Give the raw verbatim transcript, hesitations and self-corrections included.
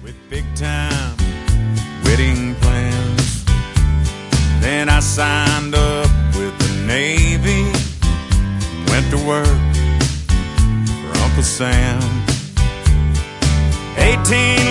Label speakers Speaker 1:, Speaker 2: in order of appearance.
Speaker 1: with big time wedding plans. Then I signed up with the Navy, went to work for Uncle Sam. Eighteen